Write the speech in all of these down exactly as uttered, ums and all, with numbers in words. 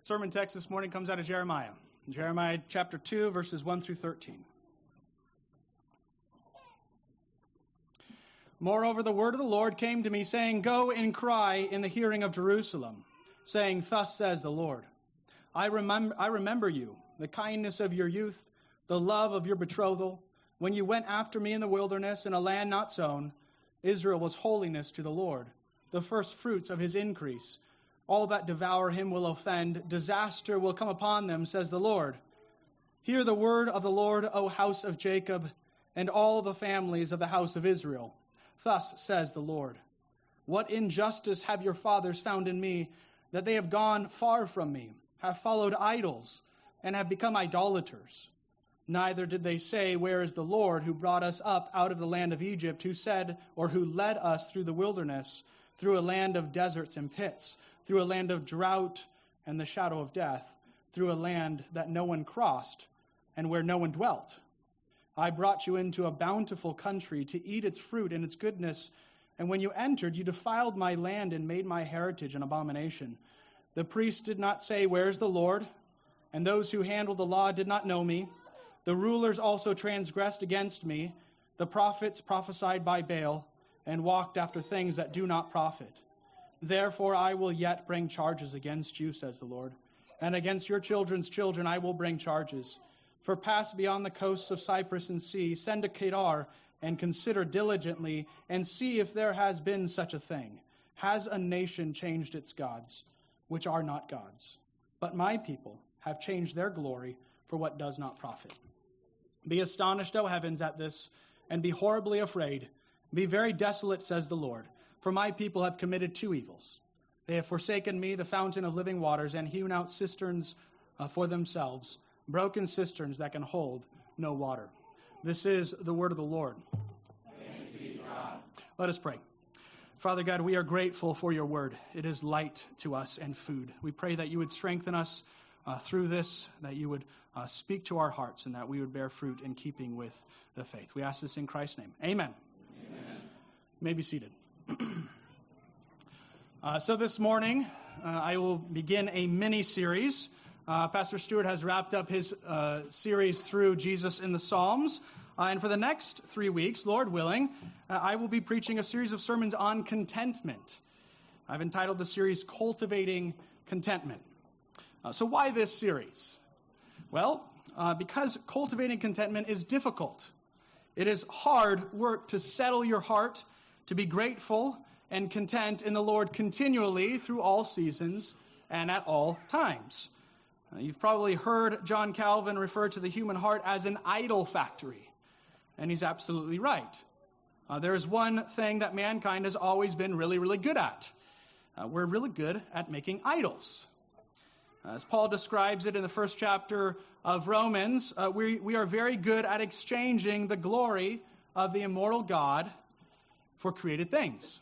Sermon text this morning comes out of Jeremiah. Jeremiah chapter two, verses one through thirteen. Moreover, the word of the Lord came to me, saying, Go and cry in the hearing of Jerusalem, saying, Thus says the Lord, I remember, I remember you, the kindness of your youth, the love of your betrothal, when you went after me in the wilderness in a land not sown. Israel was holiness to the Lord, the first fruits of his increase. All that devour him will offend. Disaster will come upon them, says the Lord. Hear the word of the Lord, O house of Jacob, and all the families of the house of Israel. Thus says the Lord, what injustice have your fathers found in me, that they have gone far from me, have followed idols, and have become idolaters. Neither did they say, Where is the Lord who brought us up out of the land of Egypt, who said, or who led us through the wilderness, through a land of deserts and pits, through a land of drought and the shadow of death, through a land that no one crossed and where no one dwelt. I brought you into a bountiful country to eat its fruit and its goodness, and when you entered, you defiled my land and made my heritage an abomination. The priests did not say, Where is the Lord? And those who handled the law did not know me. The rulers also transgressed against me. The prophets prophesied by Baal and walked after things that do not profit. Therefore I will yet bring charges against you, says the Lord, and against your children's children I will bring charges. For pass beyond the coasts of Cyprus and sea, send to Kedar, and consider diligently, and see if there has been such a thing. Has a nation changed its gods, which are not gods? But my people have changed their glory for what does not profit. Be astonished, O heavens, at this, and be horribly afraid. Be very desolate, says the Lord. For my people have committed two evils. They have forsaken me, the fountain of living waters, and hewn out cisterns uh, for themselves, broken cisterns that can hold no water. This is the word of the Lord. Thanks be to God. Let us pray. Father God, we are grateful for your word. It is light to us and food. We pray that you would strengthen us uh, through this, that you would uh, speak to our hearts, and that we would bear fruit in keeping with the faith. We ask this in Christ's name. Amen. Amen. You may be seated. uh, so this morning, uh, I will begin a mini-series. Uh, Pastor Stewart has wrapped up his uh, series through Jesus in the Psalms. Uh, and for the next three weeks, Lord willing, uh, I will be preaching a series of sermons on contentment. I've entitled the series Cultivating Contentment. Uh, so why this series? Well, uh, because cultivating contentment is difficult. It is hard work to settle your heart, to be grateful and content in the Lord continually through all seasons and at all times. Uh, you've probably heard John Calvin refer to the human heart as an idol factory, and he's absolutely right. Uh, there is one thing that mankind has always been really, really good at. Uh, we're really good at making idols. As Paul describes it in the first chapter of Romans, uh, we, we are very good at exchanging the glory of the immortal God for created things.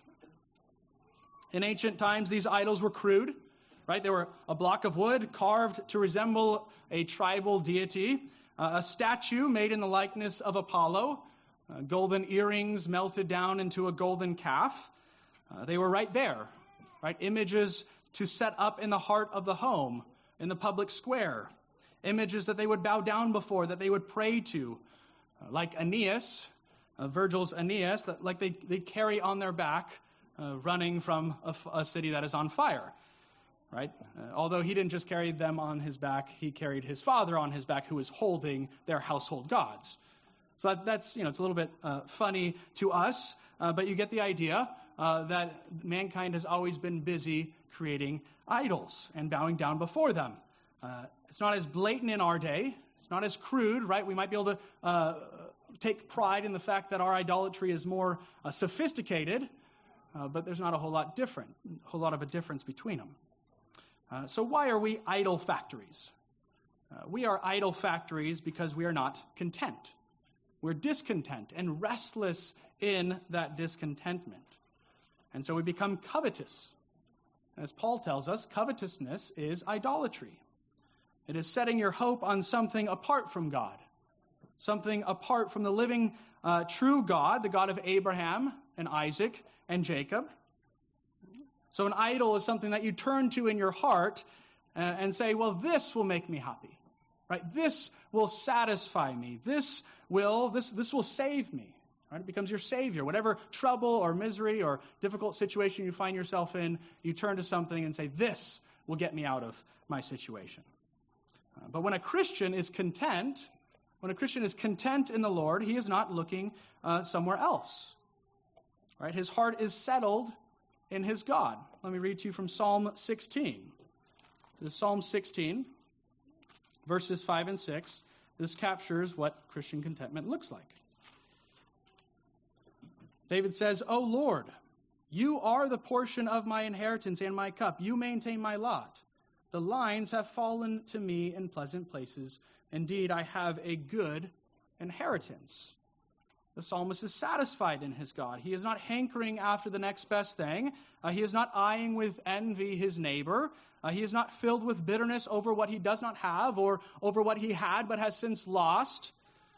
In ancient times, these idols were crude, right? They were a block of wood carved to resemble a tribal deity, uh, a statue made in the likeness of Apollo, uh, golden earrings melted down into a golden calf. Uh, they were right there, right? Images to set up in the heart of the home, in the public square. Images that they would bow down before, that they would pray to, uh, like Aeneas, uh, Virgil's Aeneas, that like they they carry on their back, uh, running from a, a city that is on fire, right? Uh, although he didn't just carry them on his back, he carried his father on his back, who was holding their household gods. So that, that's you know it's a little bit uh, funny to us, uh, but you get the idea uh, that mankind has always been busy creating idols and bowing down before them. Uh, it's not as blatant in our day. It's not as crude, right? We might be able to uh, take pride in the fact that our idolatry is more uh, sophisticated, uh, but there's not a whole lot different, a whole lot of a difference between them. Uh, so why are we idol factories? Uh, we are idol factories because we are not content. We're discontent and restless in that discontentment. And so we become covetous. As Paul tells us, covetousness is idolatry. It is setting your hope on something apart from God, something apart from the living, uh, true God, the God of Abraham and Isaac and Jacob. So an idol is something that you turn to in your heart and, and say, well, this will make me happy, right? This will satisfy me. This will, this, this will save me, right? It becomes your savior. Whatever trouble or misery or difficult situation you find yourself in, you turn to something and say, this will get me out of my situation. Uh, but when a Christian is content, when a Christian is content in the Lord, he is not looking uh, somewhere else, right? His heart is settled in his God. Let me read to you from Psalm sixteen. This is Psalm sixteen, verses five and six. This captures what Christian contentment looks like. David says, O Lord, you are the portion of my inheritance and my cup. You maintain my lot. The lines have fallen to me in pleasant places. Indeed, I have a good inheritance. The psalmist is satisfied in his God. He is not hankering after the next best thing. Uh, he is not eyeing with envy his neighbor. Uh, he is not filled with bitterness over what he does not have or over what he had but has since lost.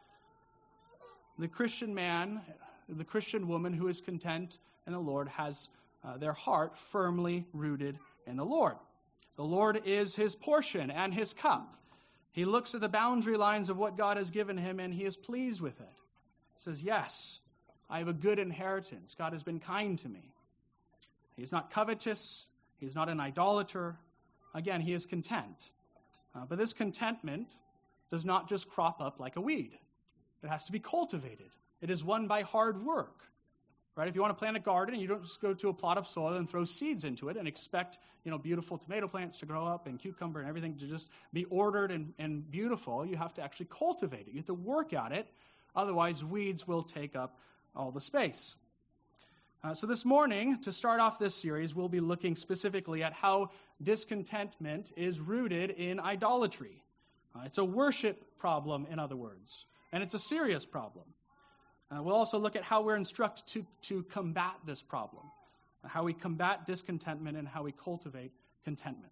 The Christian man, the Christian woman who is content in the Lord has uh, their heart firmly rooted in the Lord. The Lord is his portion and his cup. He looks at the boundary lines of what God has given him and he is pleased with it. He says, yes, I have a good inheritance. God has been kind to me. He's not covetous. He's not an idolater. Again, he is content. Uh, but this contentment does not just crop up like a weed. It has to be cultivated. It is won by hard work. Right? If you want to plant a garden, you don't just go to a plot of soil and throw seeds into it and expect, you know, beautiful tomato plants to grow up and cucumber and everything to just be ordered and, and beautiful. You have to actually cultivate it. You have to work at it. Otherwise, weeds will take up all the space. Uh, so this morning, to start off this series, we'll be looking specifically at how discontentment is rooted in idolatry. Uh, it's a worship problem, in other words, and it's a serious problem. Uh, we'll also look at how we're instructed to, to combat this problem, uh, how we combat discontentment and how we cultivate contentment.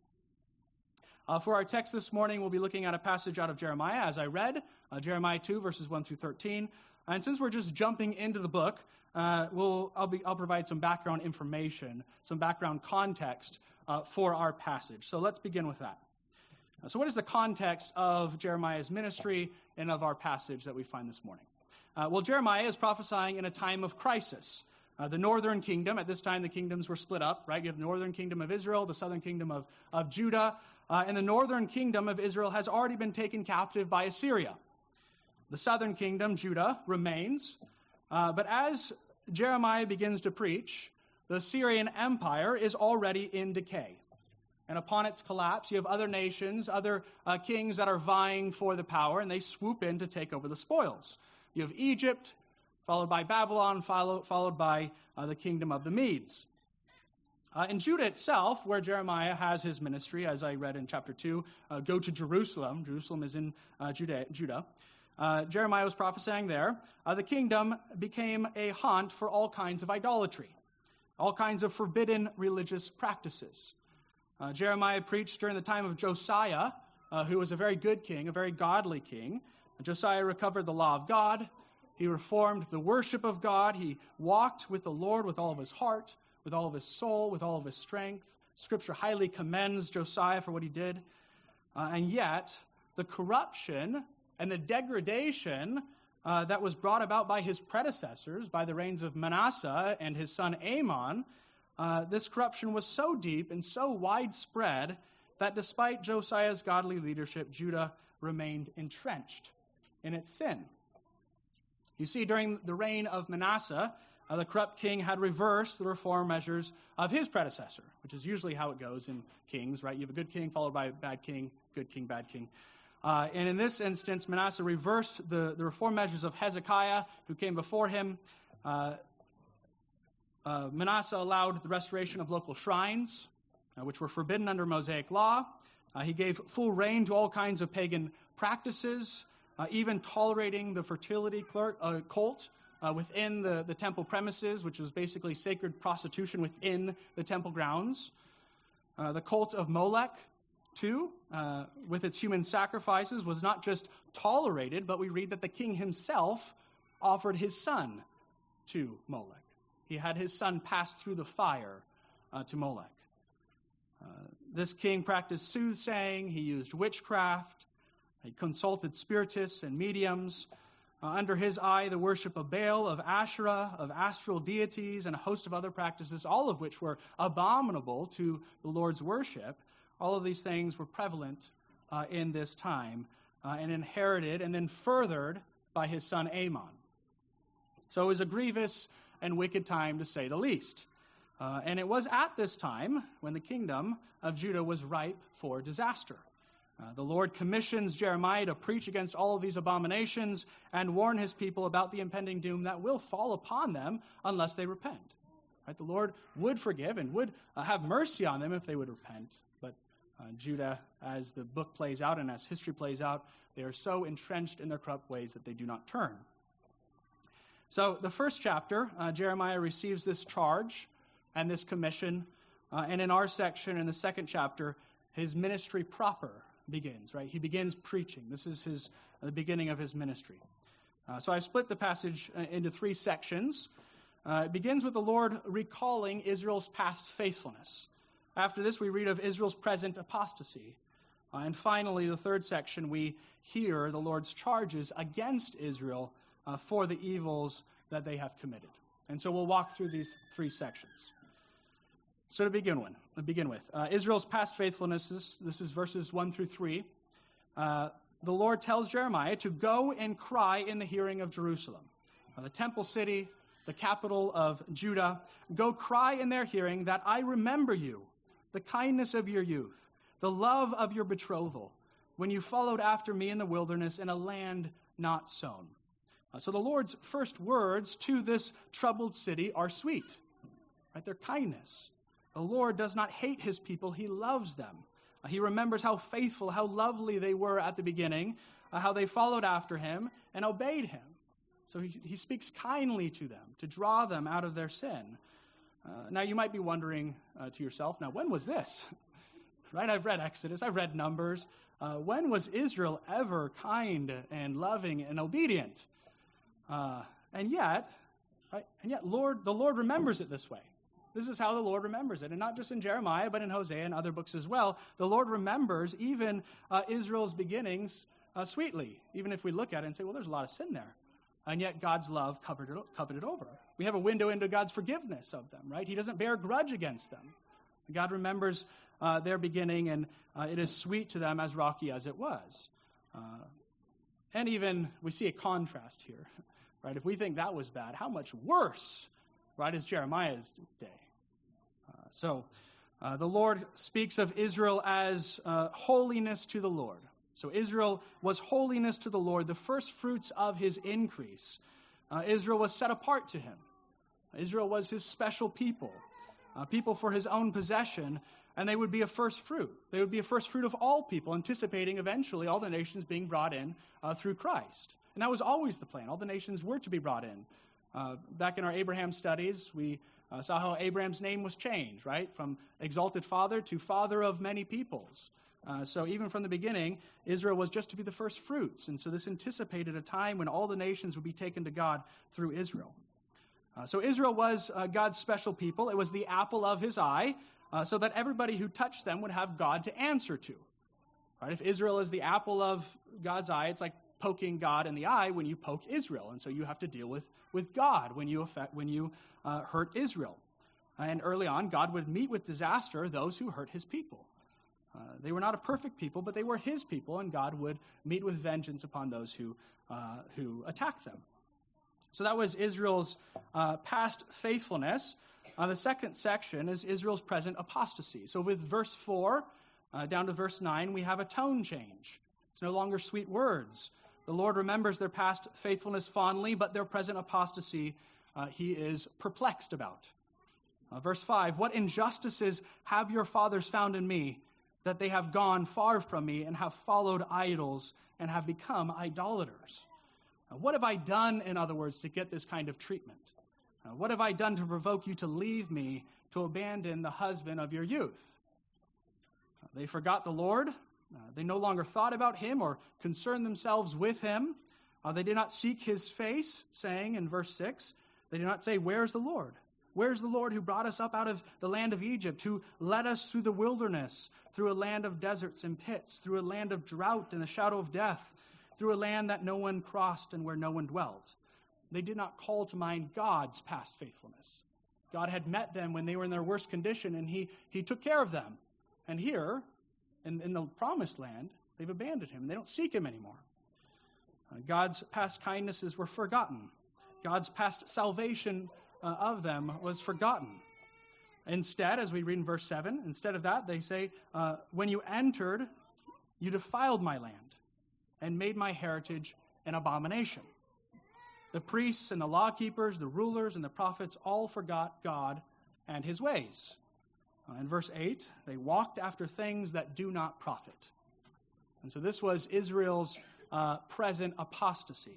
Uh, for our text this morning, we'll be looking at a passage out of Jeremiah, as I read, uh, Jeremiah two, verses one through thirteen. And since we're just jumping into the book, uh, we'll I'll, be, I'll provide some background information, some background context uh, for our passage. So let's begin with that. Uh, so what is the context of Jeremiah's ministry and of our passage that we find this morning? Uh, well, Jeremiah is prophesying in a time of crisis. Uh, the northern kingdom, at this time the kingdoms were split up, right? You have the northern kingdom of Israel, the southern kingdom of, of Judah, uh, and the northern kingdom of Israel has already been taken captive by Assyria. The southern kingdom, Judah, remains, uh, but as Jeremiah begins to preach, the Assyrian Empire is already in decay. And upon its collapse, you have other nations, other uh, kings that are vying for the power, and they swoop in to take over the spoils. You have Egypt, followed by Babylon, follow, followed by uh, the kingdom of the Medes. Uh, in Judah itself, where Jeremiah has his ministry, as I read in chapter two, uh, go to Jerusalem. Jerusalem is in uh, Judah. Judah. Uh, Jeremiah was prophesying there. Uh, the kingdom became a haunt for all kinds of idolatry, all kinds of forbidden religious practices. Uh, Jeremiah preached during the time of Josiah, uh, who was a very good king, a very godly king. Josiah recovered the law of God. He reformed the worship of God. He walked with the Lord with all of his heart, with all of his soul, with all of his strength. Scripture highly commends Josiah for what he did. Uh, and yet, the corruption and the degradation uh, that was brought about by his predecessors, by the reigns of Manasseh and his son Amon, uh, this corruption was so deep and so widespread that despite Josiah's godly leadership, Judah remained entrenched in its sin. You see, during the reign of Manasseh, uh, the corrupt king had reversed the reform measures of his predecessor, which is usually how it goes in kings, right? You have a good king followed by a bad king, good king, bad king. Uh, and in this instance, Manasseh reversed the, the reform measures of Hezekiah, who came before him. Uh, uh, Manasseh allowed the restoration of local shrines, uh, which were forbidden under Mosaic law. Uh, he gave full reign to all kinds of pagan practices, uh, even tolerating the fertility clerk, uh, cult uh, within the, the temple premises, which was basically sacred prostitution within the temple grounds. Uh, the cult of Molech, too, uh, with its human sacrifices, was not just tolerated, but we read that the king himself offered his son to Molech. He had his son pass through the fire uh, to Molech. Uh, this king practiced soothsaying. He used witchcraft. He consulted spiritists and mediums. Uh, under his eye, the worship of Baal, of Asherah, of astral deities, and a host of other practices, all of which were abominable to the Lord's worship. All of these things were prevalent uh, in this time uh, and inherited and then furthered by his son Amon. So it was a grievous and wicked time, to say the least. Uh, and it was at this time when the kingdom of Judah was ripe for disaster. Uh, the Lord commissions Jeremiah to preach against all of these abominations and warn his people about the impending doom that will fall upon them unless they repent. Right? The Lord would forgive and would uh, have mercy on them if they would repent. But uh, Judah, as the book plays out and as history plays out, they are so entrenched in their corrupt ways that they do not turn. So the first chapter, uh, Jeremiah receives this charge and this commission. Uh, and in our section, in the second chapter, his ministry proper begins, right? He begins preaching. This is his uh, the beginning of his ministry. Uh, so I've split the passage uh, into three sections. Uh, it begins with the Lord recalling Israel's past faithfulness. After this, we read of Israel's present apostasy. Uh, and finally, the third section, we hear the Lord's charges against Israel uh, for the evils that they have committed. And so we'll walk through these three sections. So to begin with, to begin with uh, Israel's past faithfulness, this, this is verses one through three. Uh, the Lord tells Jeremiah to go and cry in the hearing of Jerusalem, uh, the temple city, the capital of Judah. Go cry in their hearing that I remember you, the kindness of your youth, the love of your betrothal, when you followed after me in the wilderness in a land not sown. Uh, so the Lord's first words to this troubled city are sweet, right? They're kindness. The Lord does not hate his people. He loves them. Uh, he remembers how faithful, how lovely they were at the beginning, uh, how they followed after him and obeyed him. So he, he speaks kindly to them to draw them out of their sin. Uh, now you might be wondering uh, to yourself, now when was this? Right? I've read Exodus. I've read Numbers. Uh, when was Israel ever kind and loving and obedient? Uh, and yet, right? And yet, Lord, the Lord remembers it this way. This is how the Lord remembers it. And not just in Jeremiah, but in Hosea and other books as well. The Lord remembers even uh, Israel's beginnings uh, sweetly, even if we look at it and say, well, there's a lot of sin there. And yet God's love covered it, covered it over. We have a window into God's forgiveness of them, right? He doesn't bear a grudge against them. God remembers uh, their beginning, and uh, it is sweet to them, as rocky as it was. Uh, and even we see a contrast here, right? If we think that was bad, how much worse, right, is Jeremiah's day? Uh, so uh, the Lord speaks of Israel as uh, holiness to the Lord. So Israel was holiness to the Lord, the first fruits of his increase. Uh, Israel was set apart to him. Israel was his special people, uh, people for his own possession, and they would be a first fruit. They would be a first fruit of all people, anticipating eventually all the nations being brought in uh, through Christ. And that was always the plan. All the nations were to be brought in. Uh, back in our Abraham studies, we uh, saw how Abraham's name was changed, right? From exalted father to father of many peoples. Uh, so even from the beginning, Israel was just to be the first fruits. And so this anticipated a time when all the nations would be taken to God through Israel. Uh, so Israel was uh, God's special people. It was the apple of his eye, uh, so that everybody who touched them would have God to answer to. Right? If Israel is the apple of God's eye, it's like poking God in the eye when you poke Israel. And so you have to deal with, with God when you affect, when you uh, hurt Israel. And early on, God would meet with disaster those who hurt his people. Uh, they were not a perfect people, but they were his people, and God would meet with vengeance upon those who uh, who attacked them. So that was Israel's uh, past faithfulness. Uh, the second section is Israel's present apostasy. So with verse four uh, down to verse nine, we have a tone change. It's no longer sweet words. The Lord remembers their past faithfulness fondly, but their present apostasy uh, he is perplexed about. Uh, verse five, what injustices have your fathers found in me, that they have gone far from me and have followed idols and have become idolaters? Uh, what have I done, in other words, to get this kind of treatment? Uh, what have I done to provoke you to leave me, to abandon the husband of your youth? Uh, they forgot the Lord. Uh, they no longer thought about him or concerned themselves with him. Uh, they did not seek his face, saying in verse six, they did not say, where is the Lord? Where's the Lord who brought us up out of the land of Egypt, who led us through the wilderness, through a land of deserts and pits, through a land of drought and the shadow of death, through a land that no one crossed and where no one dwelt? They did not call to mind God's past faithfulness. God had met them when they were in their worst condition, and he, he took care of them. And here, in, in the promised land, they've abandoned him, and they don't seek him anymore. Uh, God's past kindnesses were forgotten. God's past salvation uh, of them was forgotten. Instead, as we read in verse seven, instead of that, they say, uh, when you entered, you defiled my land and made my heritage an abomination. The priests and the law keepers, the rulers and the prophets all forgot God and his ways. Uh, in verse eight, they walked after things that do not profit. And so this was Israel's uh, present apostasy.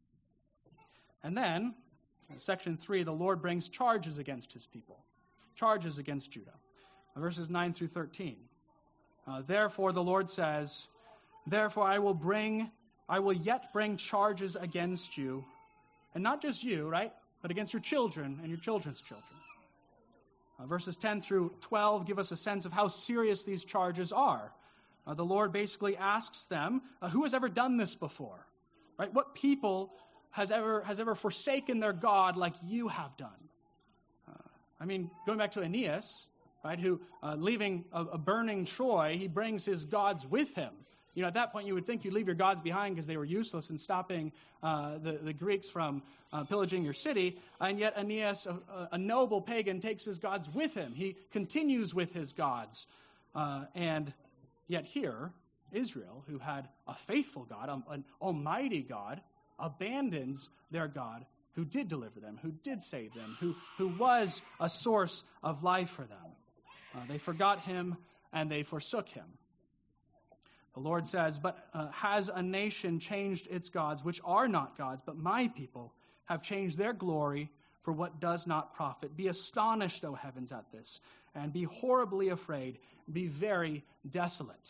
And then, in section three, the Lord brings charges against his people. Charges against Judah. Verses nine through thirteen. Uh, Therefore, the Lord says, Therefore I will bring, I will yet bring charges against you, and not just you, right, but against your children and your children's children. Uh, verses ten through twelve give us a sense of how serious these charges are. Uh, the Lord basically asks them, uh, who has ever done this before? Right? What people has ever has ever forsaken their God like you have done? Uh, I mean, going back to Aeneas, right, who uh, leaving a, a burning Troy, he brings his gods with him. You know, at that point, you would think you'd leave your gods behind because they were useless in stopping uh, the, the Greeks from uh, pillaging your city. And yet Aeneas, a, a noble pagan, takes his gods with him. He continues with his gods. Uh, and yet here, Israel, who had a faithful God, an almighty God, abandons their God who did deliver them, who did save them, who, who was a source of life for them. Uh, they forgot him and they forsook him. The Lord says, but uh, has a nation changed its gods, which are not gods, but my people have changed their glory for what does not profit? Be astonished, O heavens, at this, and be horribly afraid. Be very desolate.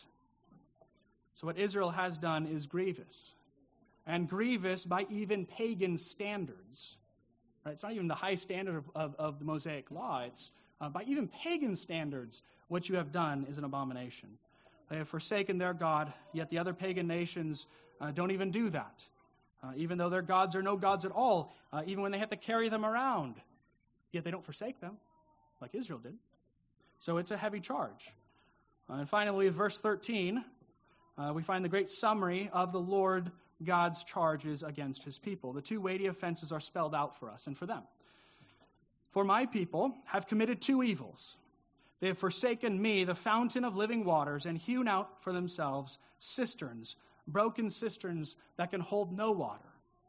So what Israel has done is grievous. And grievous by even pagan standards. Right? It's not even the high standard of, of, of the Mosaic law. It's uh, by even pagan standards, what you have done is an abomination. They have forsaken their God, yet the other pagan nations uh, don't even do that. Uh, even though their gods are no gods at all, uh, even when they have to carry them around, yet they don't forsake them, like Israel did. So it's a heavy charge. Uh, and finally, verse thirteen, uh, we find the great summary of the Lord God's charges against his people. The two weighty offenses are spelled out for us and for them. For my people have committed two evils. They have forsaken me, the fountain of living waters, and hewn out for themselves cisterns, broken cisterns that can hold no water.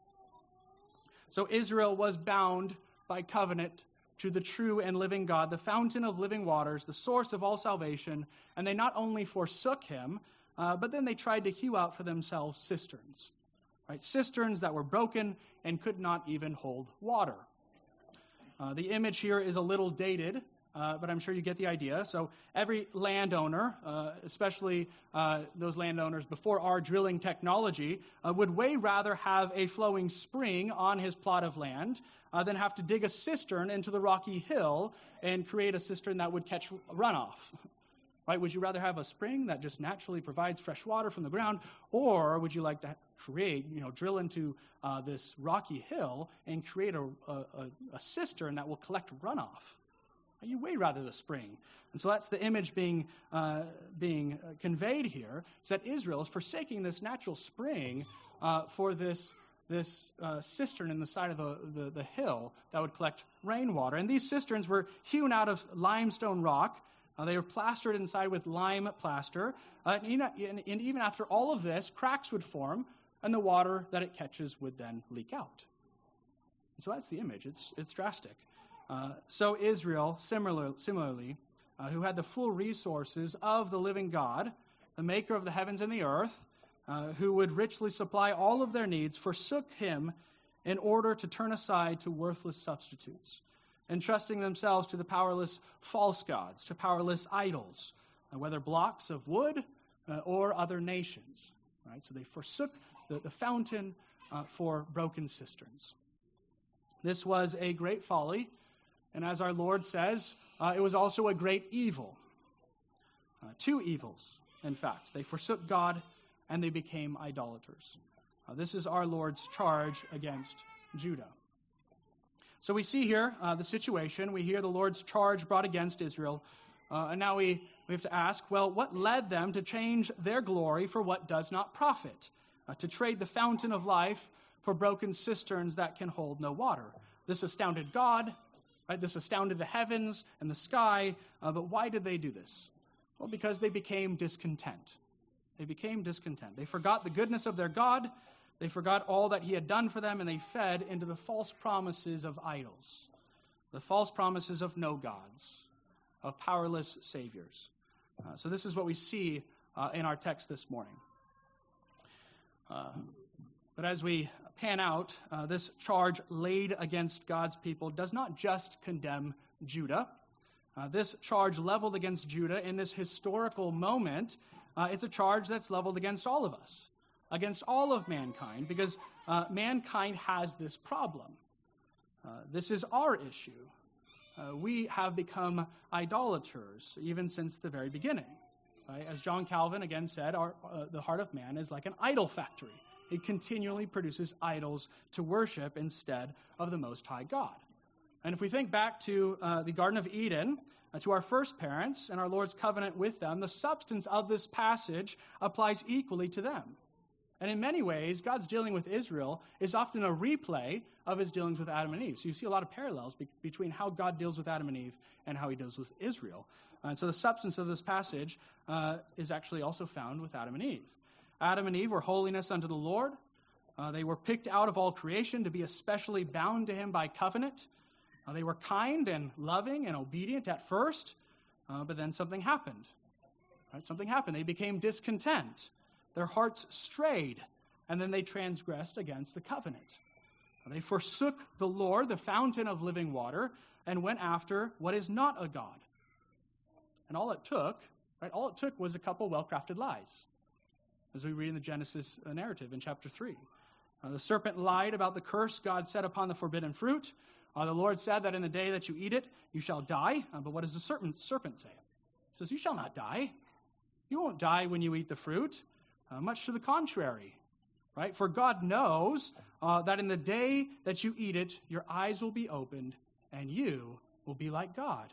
So Israel was bound by covenant to the true and living God, the fountain of living waters, the source of all salvation, and they not only forsook him, uh, but then they tried to hew out for themselves cisterns. Right? Cisterns that were broken and could not even hold water. Uh, the image here is a little dated, uh, but I'm sure you get the idea. So every landowner, uh, especially uh, those landowners before our drilling technology, uh, would way rather have a flowing spring on his plot of land uh, than have to dig a cistern into the rocky hill and create a cistern that would catch runoff. Right? Would you rather have a spring that just naturally provides fresh water from the ground, or would you like to create, you know, drill into uh, this rocky hill and create a, a, a cistern that will collect runoff? You way rather the spring. And so that's the image being uh, being conveyed here, is that Israel is forsaking this natural spring uh, for this this uh, cistern in the side of the, the, the hill that would collect rainwater. And these cisterns were hewn out of limestone rock. Uh, they were plastered inside with lime plaster. Uh, and, and, and even after all of this, cracks would form, and the water that it catches would then leak out. And so that's the image. It's it's drastic. Uh, so Israel, similar, similarly, uh, who had the full resources of the living God, the maker of the heavens and the earth, uh, who would richly supply all of their needs, forsook him in order to turn aside to worthless substitutes, entrusting themselves to the powerless false gods, to powerless idols, uh, whether blocks of wood uh, or other nations. Right? So they forsook the, the fountain uh, for broken cisterns. This was a great folly And as our Lord says, uh, it was also a great evil. Uh, two evils, in fact. They forsook God and they became idolaters. Uh, this is our Lord's charge against Judah. So we see here uh, the situation. We hear the Lord's charge brought against Israel. Uh, and now we, we have to ask, well, what led them to change their glory for what does not profit? Uh, to trade the fountain of life for broken cisterns that can hold no water. This astounded God, right? This astounded the heavens and the sky. Uh, but why did they do this? Well, because they became discontent. They became discontent. They forgot the goodness of their God. They forgot all that he had done for them, and they fed into the false promises of idols, the false promises of no gods, of powerless saviors. Uh, so this is what we see uh, in our text this morning. Uh, but as we pan out, uh, this charge laid against God's people does not just condemn Judah. Uh, this charge leveled against Judah in this historical moment, uh, it's a charge that's leveled against all of us, against all of mankind, because uh, mankind has this problem. Uh, this is our issue. Uh, we have become idolaters, even since the very beginning. Right? As John Calvin again said, our, uh, the heart of man is like an idol factory. It continually produces idols to worship instead of the Most High God. And if we think back to uh, the Garden of Eden, uh, to our first parents and our Lord's covenant with them, the substance of this passage applies equally to them. And in many ways, God's dealing with Israel is often a replay of his dealings with Adam and Eve. So you see a lot of parallels be- between how God deals with Adam and Eve and how he deals with Israel. And so the substance of this passage uh, is actually also found with Adam and Eve. Adam and Eve were holiness unto the Lord. Uh, they were picked out of all creation to be especially bound to him by covenant. Uh, they were kind and loving and obedient at first, uh, but then something happened. Right? Something happened. They became discontent. Their hearts strayed, and then they transgressed against the covenant. They forsook the Lord, the fountain of living water, and went after what is not a God. And all it took, right, all it took was a couple well-crafted lies, as we read in the Genesis narrative in chapter three. Uh, the serpent lied about the curse God set upon the forbidden fruit. Uh, the Lord said that in the day that you eat it, you shall die. Uh, but what does the serpent, serpent say? He says, you shall not die. You won't die when you eat the fruit. Uh, much to the contrary, right? For God knows uh, that in the day that you eat it, your eyes will be opened and you will be like God.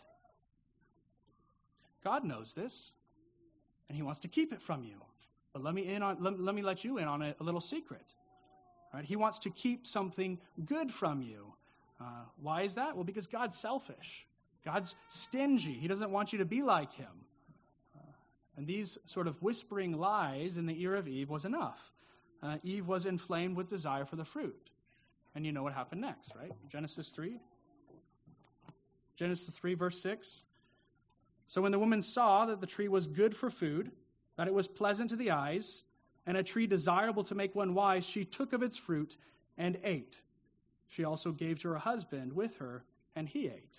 God knows this, and he wants to keep it from you. But let me in on let, let me let you in on a, a little secret. Right? He wants to keep something good from you. Uh, why is that? Well, because God's selfish. God's stingy. He doesn't want you to be like him. And these sort of whispering lies in the ear of Eve was enough. Uh, Eve was inflamed with desire for the fruit. And you know what happened next, right? Genesis three. Genesis three, verse six. So when the woman saw that the tree was good for food, that it was pleasant to the eyes, and a tree desirable to make one wise, she took of its fruit and ate. She also gave to her husband with her, and he ate.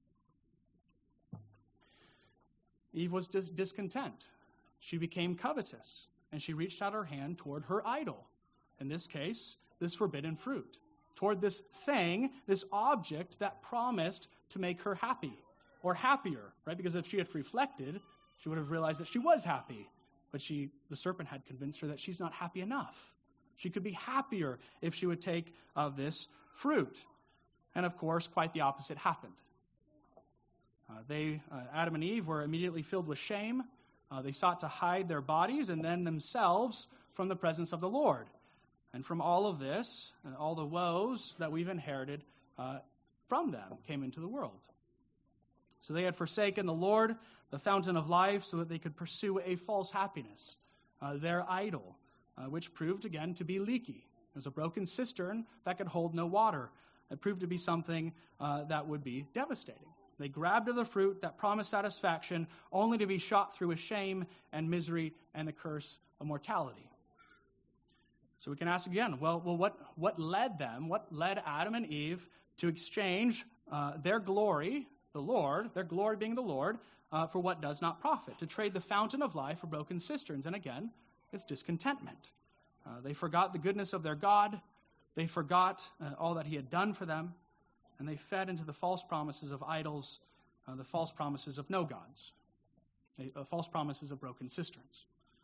Eve was dis- discontent. She became covetous, and she reached out her hand toward her idol. In this case, this forbidden fruit. Toward this thing, this object that promised to make her happy, or happier, right? Because if she had reflected, she would have realized that she was happy. But she, the serpent had convinced her that she's not happy enough. She could be happier if she would take of this fruit. And of course, quite the opposite happened. Uh, they, uh, Adam and Eve, were immediately filled with shame. Uh, they sought to hide their bodies and then themselves from the presence of the Lord. And from all of this, uh, all the woes that we've inherited uh, from them came into the world. So they had forsaken the Lord, the fountain of life, so that they could pursue a false happiness, uh, their idol, uh, which proved again to be leaky. It was a broken cistern that could hold no water. It proved to be something uh, that would be devastating. They grabbed of the fruit that promised satisfaction, only to be shot through with shame and misery and the curse of mortality. So we can ask again, well, well what, what led them, what led Adam and Eve to exchange uh, their glory, the Lord, their glory being the Lord, uh, for what does not profit, to trade the fountain of life for broken cisterns? And again, it's discontentment. Uh, they forgot the goodness of their God. They forgot uh, all that he had done for them. and they fed into the false promises of idols, uh, the false promises of no gods, the uh, false promises of broken cisterns.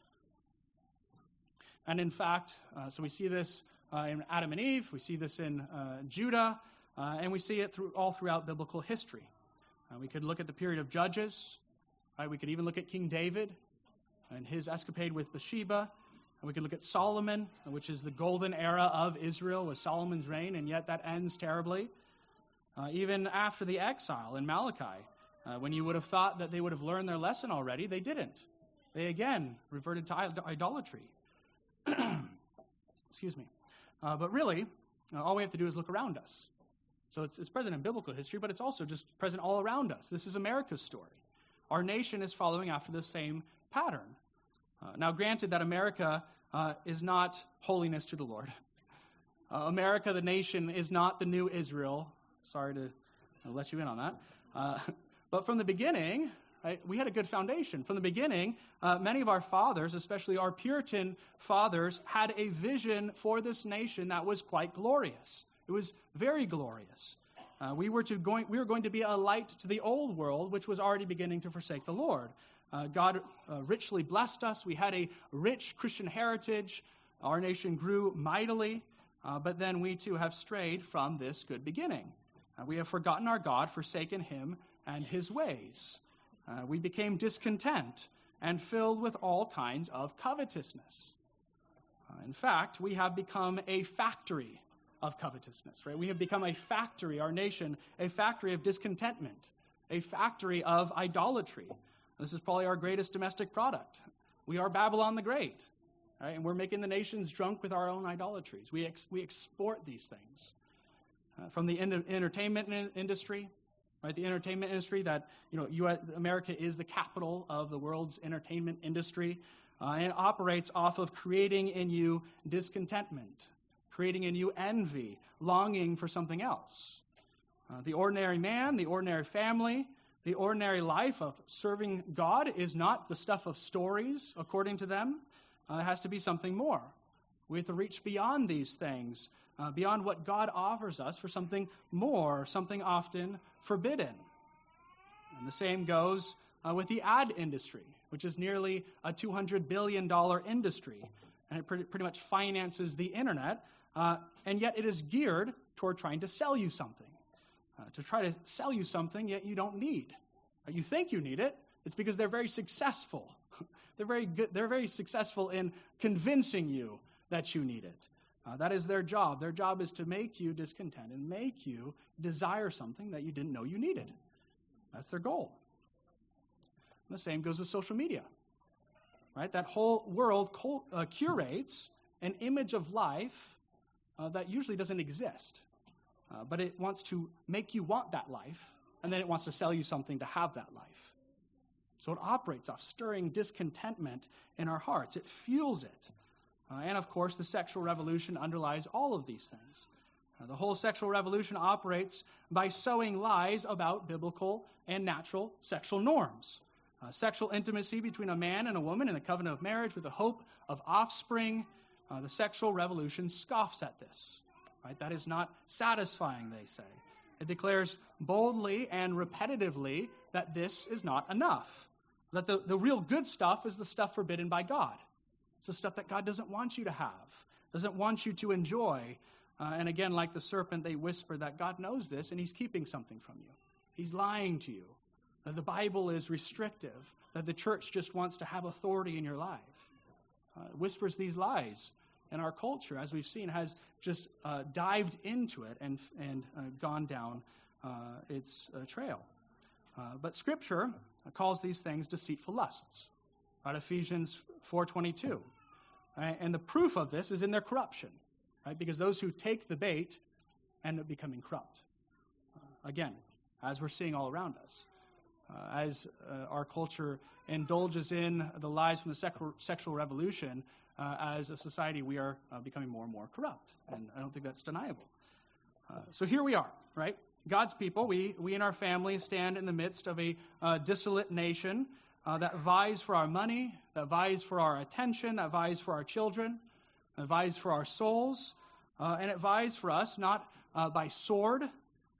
And in fact, uh, so we see this uh, in Adam and Eve, we see this in uh, Judah, uh, and we see it through all throughout biblical history. Uh, we could look at the period of Judges, right? We could even look at King David and his escapade with Bathsheba. And we could look at Solomon, which is the golden era of Israel, was Solomon's reign, and yet that ends terribly. Uh, even after the exile in Malachi, uh, when you would have thought that they would have learned their lesson already, they didn't. They again reverted to idolatry. Excuse me. Uh, but really, uh, all we have to do is look around us. So it's, it's present in biblical history, but it's also just present all around us. This is America's story. Our nation is following after the same pattern. Uh, now, granted that America uh, is not holiness to the Lord. Uh, America, the nation, is not the new Israel. Sorry to uh, let you in on that. Uh, but from the beginning, right, we had a good foundation. From the beginning, uh, many of our fathers, especially our Puritan fathers, had a vision for this nation that was quite glorious. It was very glorious. Uh, we were to going, we were going to be a light to the old world, which was already beginning to forsake the Lord. Uh, God uh, richly blessed us. We had a rich Christian heritage. Our nation grew mightily, uh, but then we too have strayed from this good beginning. Uh, we have forgotten our God, forsaken him and his ways. Uh, we became discontent and filled with all kinds of covetousness. Uh, in fact, we have become a factory of covetousness, right? We have become a factory, our nation, a factory of discontentment, a factory of idolatry. This is probably our greatest domestic product. We are Babylon the Great, right? And we're making the nations drunk with our own idolatries. We ex- we export these things uh, from the in- entertainment in- industry, right? The entertainment industry that, you know, U S, America is the capital of the world's entertainment industry, uh, and it operates off of creating in you discontentment, creating in you envy, longing for something else. Uh, the ordinary man, the ordinary family, the ordinary life of serving God is not the stuff of stories, according to them. Uh, it has to be something more. We have to reach beyond these things, uh, beyond what God offers us for something more, something often forbidden. And the same goes uh, with the ad industry, which is nearly a two hundred billion dollars industry, and it pretty, pretty much finances the internet, uh, and yet it is geared toward trying to sell you something. Uh, to try to sell you something yet you don't need. Uh, you think you need it. It's because they're very successful. they're very good. They're very successful in convincing you that you need it. Uh, that is their job. Their job is to make you discontent and make you desire something that you didn't know you needed. That's their goal. And the same goes with social media. Right? That whole world cul- uh, curates an image of life uh, that usually doesn't exist. Uh, but it wants to make you want that life, and then it wants to sell you something to have that life. So it operates off stirring discontentment in our hearts. It fuels it. Uh, and of course, the sexual revolution underlies all of these things. Uh, the whole sexual revolution operates by sowing lies about biblical and natural sexual norms. Uh, sexual intimacy between a man and a woman in the covenant of marriage with the hope of offspring. Uh, the sexual revolution scoffs at this. Right? That is not satisfying, they say. It declares boldly and repetitively that this is not enough. That the, the real good stuff is the stuff forbidden by God. It's the stuff that God doesn't want you to have, doesn't want you to enjoy. Uh, and again, like the serpent, they whisper that God knows this and he's keeping something from you. He's lying to you. That the Bible is restrictive. That the church just wants to have authority in your life. Uh, it whispers these lies. And our culture, as we've seen, has just uh, dived into it and and uh, gone down uh, its uh, trail. Uh, but Scripture calls these things deceitful lusts. Right? Ephesians four twenty-two. Right? And the proof of this is in their corruption. Right? Because those who take the bait end up becoming corrupt. Uh, again, as we're seeing all around us. Uh, as uh, our culture indulges in the lies from the sec- sexual revolution, Uh, as a society, we are uh, becoming more and more corrupt, and I don't think that's deniable. Uh, so here we are, right? God's people, we we in our family stand in the midst of a uh, dissolute nation uh, that vies for our money, that vies for our attention, that vies for our children, that vies for our souls, uh, and it vies for us not uh, by sword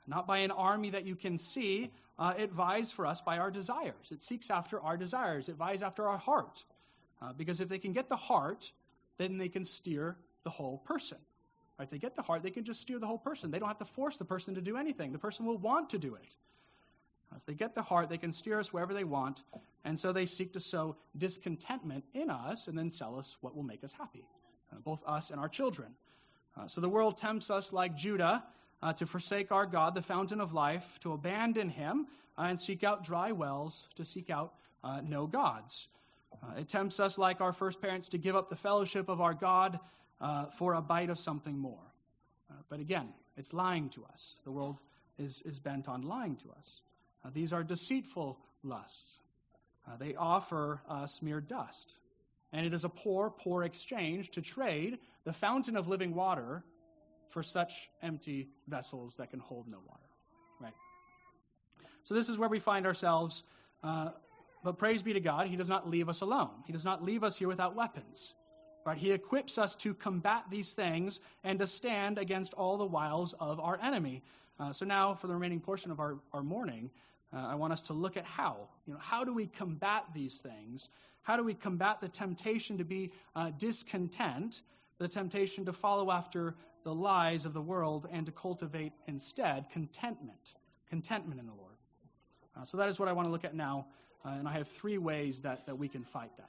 not by an army that you can see. Uh, it vies for us by our desires. It seeks after our desires. It vies after our heart. Uh, because if they can get the heart, then they can steer the whole person. Right? If they get the heart, they can just steer the whole person. They don't have to force the person to do anything. The person will want to do it. Uh, if they get the heart, they can steer us wherever they want. And so they seek to sow discontentment in us and then sell us what will make us happy, uh, both us and our children. Uh, so the world tempts us like Judah uh, to forsake our God, the fountain of life, to abandon him uh, and seek out dry wells, to seek out uh, no gods. Uh, it tempts us like our first parents to give up the fellowship of our God uh, for a bite of something more. Uh, but again, it's lying to us. The world is, is bent on lying to us. Uh, these are deceitful lusts. Uh, they offer us mere dust. And it is a poor, poor exchange to trade the fountain of living water for such empty vessels that can hold no water. Right? So this is where we find ourselves. Uh, but praise be to God, he does not leave us alone. He does not leave us here without weapons. Right? He equips us to combat these things and to stand against all the wiles of our enemy. Uh, so now, for the remaining portion of our, our morning, uh, I want us to look at how. You know, how do we combat these things? How do we combat the temptation to be uh, discontent, the temptation to follow after the lies of the world, and to cultivate instead contentment, contentment in the Lord? Uh, so that is what I want to look at now, uh, and I have three ways that, that we can fight that.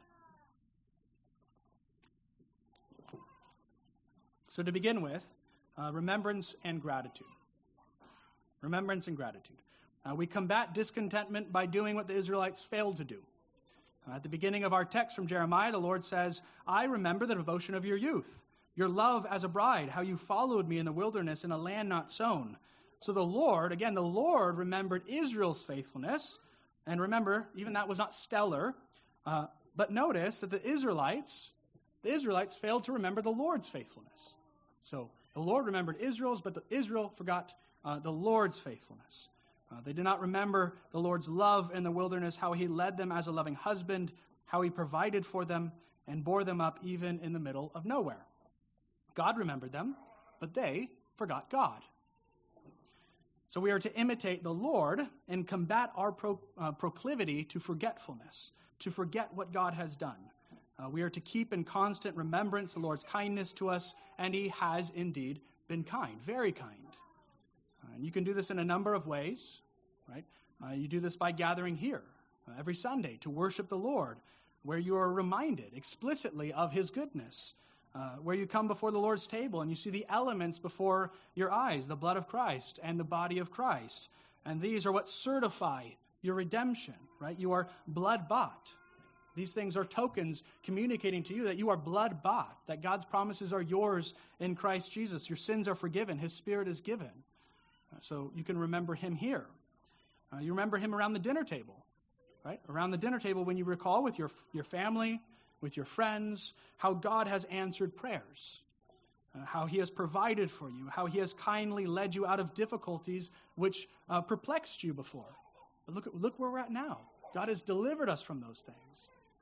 So to begin with, uh, remembrance and gratitude. Remembrance and gratitude. Uh, we combat discontentment by doing what the Israelites failed to do. Uh, at the beginning of our text from Jeremiah, the Lord says, I remember the devotion of your youth, your love as a bride, how you followed me in the wilderness in a land not sown. So the Lord, again, the Lord remembered Israel's faithfulness. And remember, even that was not stellar. Uh, but notice that the Israelites, the Israelites failed to remember the Lord's faithfulness. So the Lord remembered Israel's, but the, Israel forgot uh, the Lord's faithfulness. Uh, they did not remember the Lord's love in the wilderness, how he led them as a loving husband, how he provided for them and bore them up even in the middle of nowhere. God remembered them, but they forgot God. So we are to imitate the Lord and combat our pro, uh, proclivity to forgetfulness, to forget what God has done. Uh, we are to keep in constant remembrance the Lord's kindness to us, and he has indeed been kind, very kind. Uh, and you can do this in a number of ways, right? Uh, you do this by gathering here uh, every Sunday to worship the Lord, where you are reminded explicitly of his goodness, uh, where you come before the Lord's table and you see the elements before your eyes, the blood of Christ and the body of Christ. And these are what certify your redemption, right? You are blood bought. These things are tokens communicating to you that you are blood bought, that God's promises are yours in Christ Jesus. Your sins are forgiven. His Spirit is given. Uh, so you can remember him here. Uh, you remember him around the dinner table, right? Around the dinner table when you recall with your, your family, with your friends, how God has answered prayers, uh, how he has provided for you, how he has kindly led you out of difficulties which uh, perplexed you before. But look, look where we're at now. God has delivered us from those things.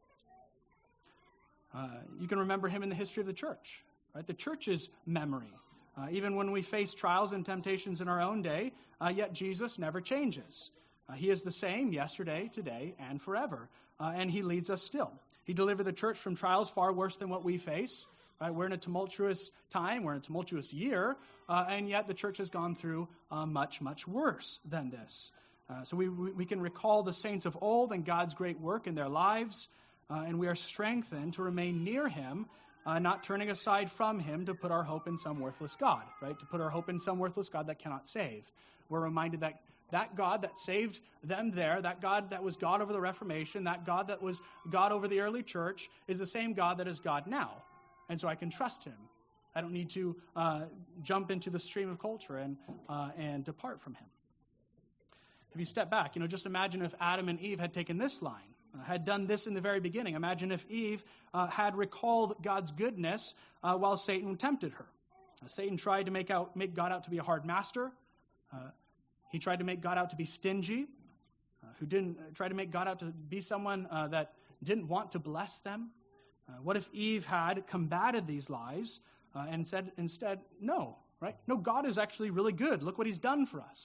Uh, you can remember him in the history of the church, right? The church's memory. Uh, even when we face trials and temptations in our own day, uh, yet Jesus never changes. Uh, he is the same yesterday, today, and forever. Uh, and he leads us still. He delivered the church from trials far worse than what we face. Right? We're in a tumultuous time. We're in a tumultuous year. Uh, and yet the church has gone through uh, much, much worse than this. Uh, so we, we, we can recall the saints of old and God's great work in their lives. Uh, and we are strengthened to remain near him, uh, not turning aside from him to put our hope in some worthless God, right? To put our hope in some worthless God that cannot save. We're reminded that that God that saved them there, that God that was God over the Reformation, that God that was God over the early church, is the same God that is God now. And so I can trust him. I don't need to uh, jump into the stream of culture and uh, and depart from him. If you step back, you know, just imagine if Adam and Eve had taken this line. Uh, had done this in the very beginning. Imagine if Eve uh, had recalled God's goodness uh, while Satan tempted her. Uh, Satan tried to make out make God out to be a hard master. Uh, he tried to make God out to be stingy, uh, who didn't uh, try to make God out to be someone uh, that didn't want to bless them. Uh, what if Eve had combated these lies uh, and said instead, no, right? No, God is actually really good. Look what he's done for us.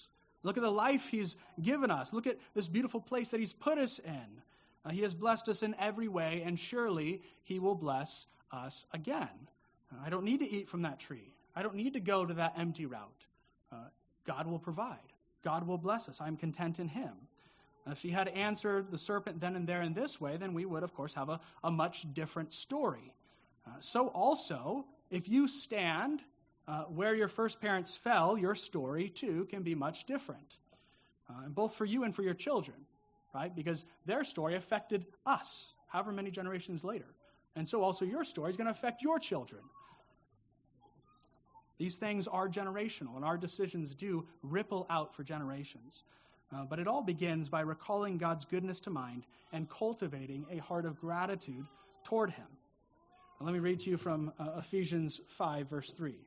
Look at the life he's given us. Look at this beautiful place that he's put us in. Uh, he has blessed us in every way, and surely he will bless us again. Uh, I don't need to eat from that tree. I don't need to go to that empty route. Uh, God will provide. God will bless us. I'm content in him. Uh, if he had answered the serpent then and there in this way, then we would, of course, have a, a much different story. Uh, so also, if you stand uh, where your first parents fell, your story, too, can be much different. Uh, both for you and for your children, right? Because their story affected us, however many generations later. And so also your story is going to affect your children. These things are generational, and our decisions do ripple out for generations. Uh, but it all begins by recalling God's goodness to mind and cultivating a heart of gratitude toward him. Now, let me read to you from uh, Ephesians five, verse three.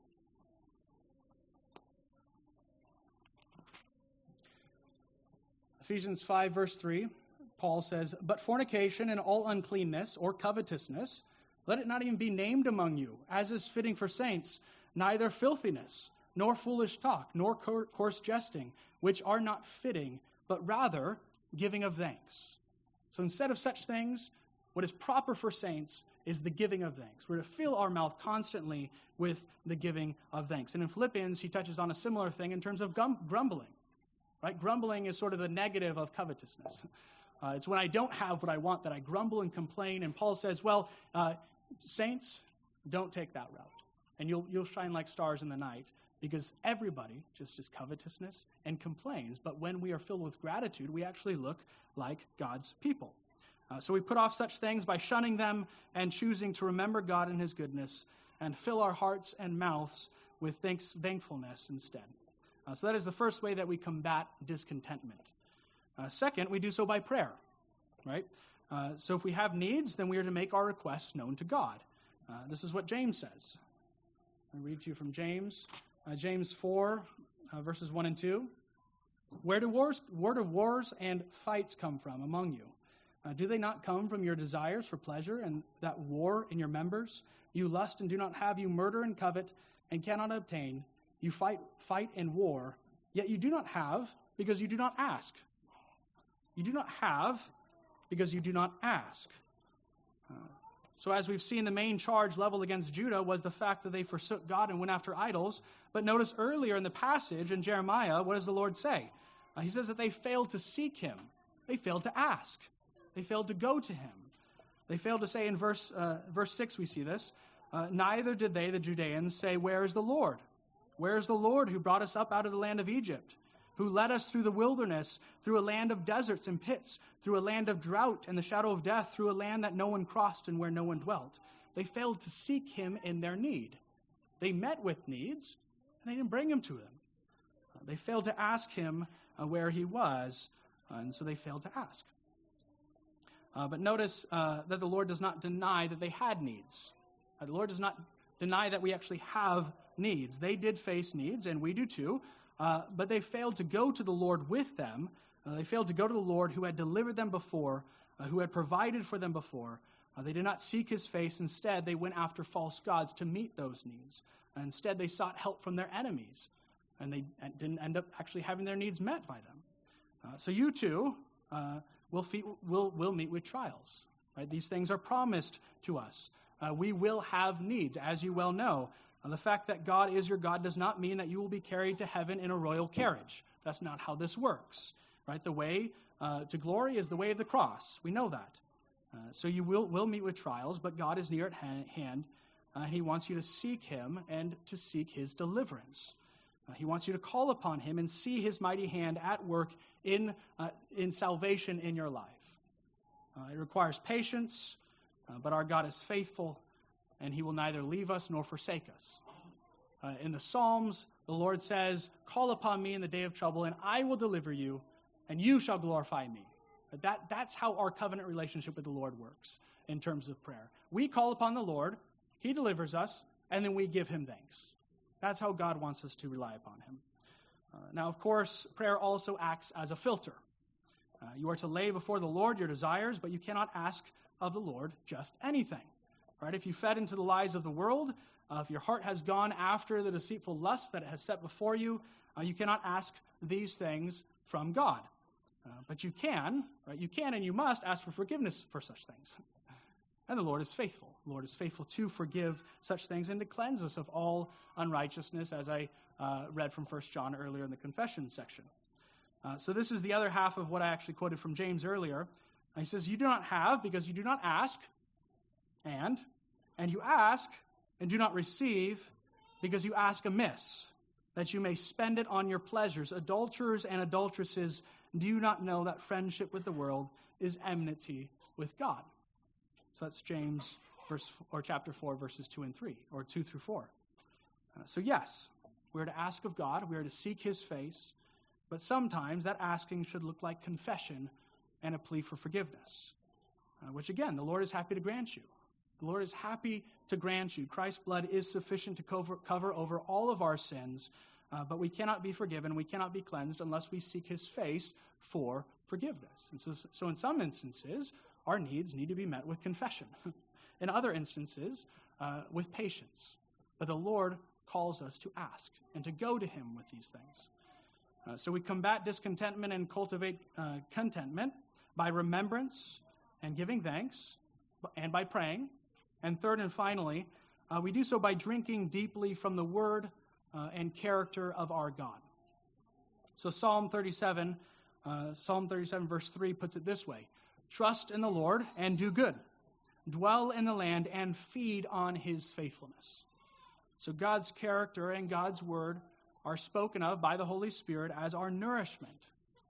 Ephesians five, verse three, Paul says, "But fornication and all uncleanness or covetousness, let it not even be named among you, as is fitting for saints, neither filthiness, nor foolish talk, nor coarse jesting, which are not fitting, but rather giving of thanks." So instead of such things, what is proper for saints is the giving of thanks. We're to fill our mouth constantly with the giving of thanks. And in Philippians, he touches on a similar thing in terms of gum- grumbling. Right? Grumbling is sort of the negative of covetousness. Uh, it's when I don't have what I want that I grumble and complain. And Paul says, well, uh, saints, don't take that route. And you'll you'll shine like stars in the night, because everybody just is covetousness and complains. But when we are filled with gratitude, we actually look like God's people. Uh, so we put off such things by shunning them and choosing to remember God and his goodness and fill our hearts and mouths with thanks, thankfulness instead. Uh, so that is the first way that we combat discontentment. Uh, second, we do so by prayer, right? Uh, so if we have needs, then we are to make our requests known to God. Uh, this is what James says. I read to you from James, uh, James four, uh, verses one and two. Where do wars, where do wars and fights come from among you? Uh, do they not come from your desires for pleasure and that war in your members? You lust and do not have, you murder and covet and cannot obtain. You fight, fight and war, yet you do not have because you do not ask. You do not have because you do not ask. Uh, so as we've seen, the main charge leveled against Judah was the fact that they forsook God and went after idols. But notice earlier in the passage in Jeremiah, what does the Lord say? Uh, he says that they failed to seek him. They failed to ask. They failed to go to him. They failed to say in verse uh, verse six, we see this, uh, neither did they, the Judeans, say, where is the Lord? Where is the Lord who brought us up out of the land of Egypt, who led us through the wilderness, through a land of deserts and pits, through a land of drought and the shadow of death, through a land that no one crossed and where no one dwelt? They failed to seek him in their need. They met with needs, and they didn't bring him to them. Uh, they failed to ask him uh, where he was, uh, and so they failed to ask. Uh, but notice uh, that the Lord does not deny that they had needs. Uh, the Lord does not deny that we actually have needs. They did face needs, and we do too, uh, but they failed to go to the Lord with them. Uh, they failed to go to the Lord who had delivered them before, uh, who had provided for them before. Uh, they did not seek his face. Instead, they went after false gods to meet those needs. And instead, they sought help from their enemies, and they didn't end up actually having their needs met by them. Uh, so you too uh, will, fe- will, will meet with trials. Right? These things are promised to us. Uh, we will have needs, as you well know. Uh, the fact that God is your God does not mean that you will be carried to heaven in a royal carriage. That's not how this works. Right? The way uh, to glory is the way of the cross. We know that. Uh, so you will, will meet with trials, but God is near at ha- hand. Uh, he wants you to seek him and to seek his deliverance. Uh, he wants you to call upon him and see his mighty hand at work in, uh, in salvation in your life. Uh, it requires patience. Uh, but our God is faithful, and he will neither leave us nor forsake us. Uh, in the Psalms, the Lord says, call upon me in the day of trouble, and I will deliver you, and you shall glorify me. But that, that's how our covenant relationship with the Lord works in terms of prayer. We call upon the Lord, he delivers us, and then we give him thanks. That's how God wants us to rely upon him. Uh, now, of course, prayer also acts as a filter. Uh, you are to lay before the Lord your desires, but you cannot ask of the Lord just anything. Right? If you fed into the lies of the world, uh, if your heart has gone after the deceitful lust that it has set before you, uh, you cannot ask these things from God. Uh, but you can, right? You can and you must ask for forgiveness for such things. And the Lord is faithful. The Lord is faithful to forgive such things and to cleanse us of all unrighteousness, as I uh, read from First John earlier in the confession section. Uh, so this is the other half of what I actually quoted from James earlier. He says, you do not have because you do not ask, and, and you ask and do not receive because you ask amiss, that you may spend it on your pleasures. Adulterers and adulteresses, do you not know that friendship with the world is enmity with God? So that's James verse or chapter four, verses two and three, or two through four. Uh, so yes, we're to ask of God, we are to seek his face, but sometimes that asking should look like confession and a plea for forgiveness, uh, which again, the Lord is happy to grant you. The Lord is happy to grant you. Christ's blood is sufficient to cover, cover over all of our sins, uh, but we cannot be forgiven, we cannot be cleansed unless we seek his face for forgiveness. And so, so in some instances, our needs need to be met with confession. In other instances, uh, with patience. But the Lord calls us to ask and to go to him with these things. Uh, so we combat discontentment and cultivate uh, contentment by remembrance and giving thanks, and by praying. And third and finally, uh, we do so by drinking deeply from the word uh, and character of our God. So Psalm thirty-seven, uh, Psalm thirty-seven verse three puts it this way: trust in the Lord and do good. Dwell in the land and feed on his faithfulness. So God's character and God's word are spoken of by the Holy Spirit as our nourishment.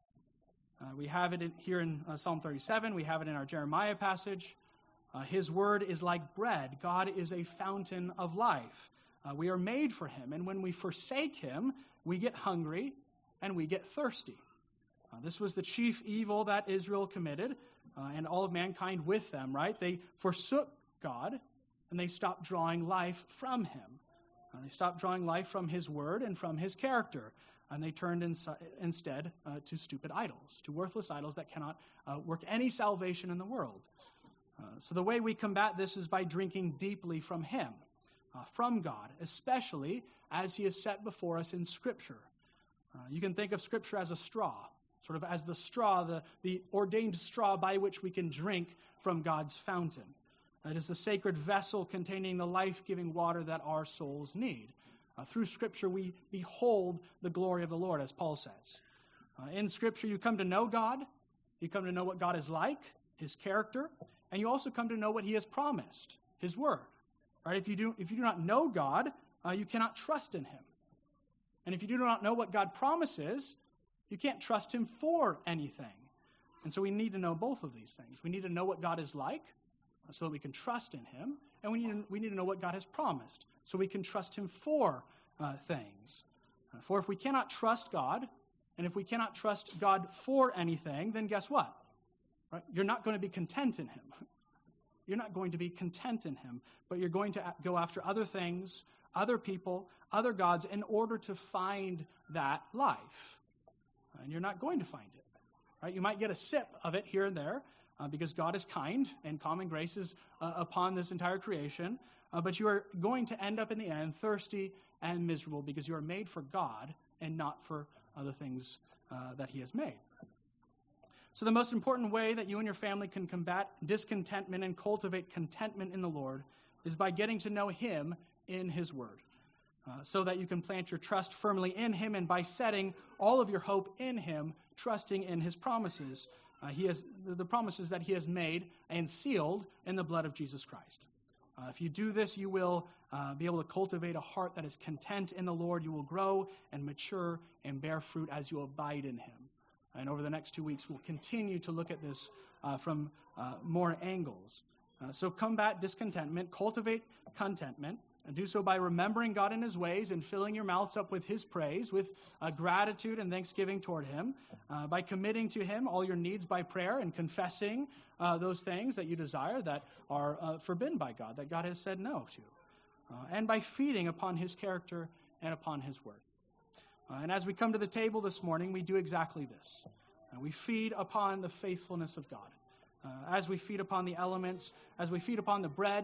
Uh, we have it in, here in uh, Psalm thirty-seven. We have it in our Jeremiah passage. Uh, his word is like bread. God is a fountain of life. Uh, we are made for him. And when we forsake him, we get hungry and we get thirsty. Uh, this was the chief evil that Israel committed, uh, and all of mankind with them, right? They forsook God and they stopped drawing life from him. Uh, they stopped drawing life from his word and from his character. And they turned in, instead uh, to stupid idols, to worthless idols that cannot uh, work any salvation in the world. Uh, so the way we combat this is by drinking deeply from him, uh, from God, especially as he is set before us in Scripture. Uh, you can think of Scripture as a straw, sort of as the straw, the, the ordained straw by which we can drink from God's fountain. It is the sacred vessel containing the life-giving water that our souls need. Uh, through Scripture, we behold the glory of the Lord, as Paul says. Uh, in Scripture, you come to know God. You come to know what God is like, his character, and you also come to know what he has promised, his word. Right? If you do, if you do not know God, uh, you cannot trust in him. And if you do not know what God promises, you can't trust him for anything. And so we need to know both of these things. We need to know what God is like, so that we can trust in him, and we need to, we need to know what God has promised, so we can trust him for uh, things. Uh, for if we cannot trust God, and if we cannot trust God for anything, then guess what? Right? You're not going to be content in him. You're not going to be content in him, but you're going to go after other things, other people, other gods, in order to find that life. And you're not going to find it. Right? You might get a sip of it here and there, Uh, because God is kind and common grace is uh, upon this entire creation. Uh, but you are going to end up in the end thirsty and miserable because you are made for God and not for other things uh, that he has made. So the most important way that you and your family can combat discontentment and cultivate contentment in the Lord is by getting to know him in his word, uh, so that you can plant your trust firmly in him, and by setting all of your hope in him, trusting in his promises. Uh, he has the promises that he has made and sealed in the blood of Jesus Christ. Uh, if you do this, you will uh, be able to cultivate a heart that is content in the Lord. You will grow and mature and bear fruit as you abide in him. And over the next two weeks, we'll continue to look at this uh, from uh, more angles. Uh, so combat discontentment, cultivate contentment, and do so by remembering God in his ways and filling your mouths up with his praise, with uh, gratitude and thanksgiving toward him, uh, by committing to him all your needs by prayer and confessing uh, those things that you desire that are uh, forbidden by God, that God has said no to, uh, and by feeding upon his character and upon his word. Uh, and as we come to the table this morning, we do exactly this. Uh, we feed upon the faithfulness of God. Uh, as we feed upon the elements, as we feed upon the bread,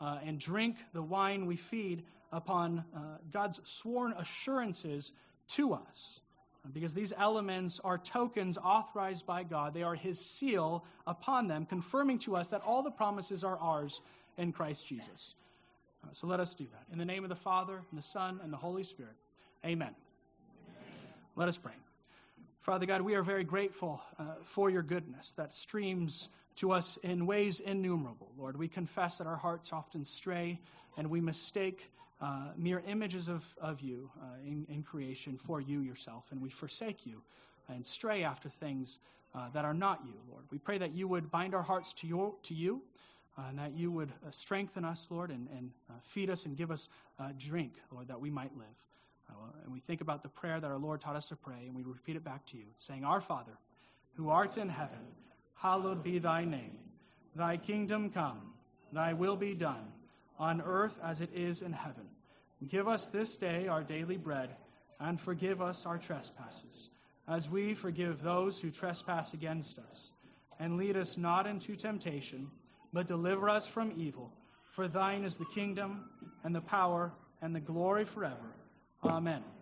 uh, and drink the wine we feed upon uh, God's sworn assurances to us. Because these elements are tokens authorized by God. They are his seal upon them, confirming to us that all the promises are ours in Christ Jesus. Uh, so let us do that. In the name of the Father, and the Son, and the Holy Spirit. Amen. Amen. Let us pray. Father God, we are very grateful uh, for your goodness that streams to us in ways innumerable. Lord, we confess that our hearts often stray and we mistake uh, mere images of, of you uh, in, in creation for you yourself, and we forsake you and stray after things uh, that are not you, Lord. We pray that you would bind our hearts to, your, to you, uh, and that you would uh, strengthen us, Lord, and, and uh, feed us and give us uh, drink, Lord, that we might live. Uh, and we think about the prayer that our Lord taught us to pray, and we repeat it back to you, saying, Our Father, who art in heaven, hallowed be thy name. Thy kingdom come, thy will be done, on earth as it is in heaven. Give us this day our daily bread, and forgive us our trespasses, as we forgive those who trespass against us. And lead us not into temptation, but deliver us from evil. For thine is the kingdom, and the power, and the glory forever. Amen.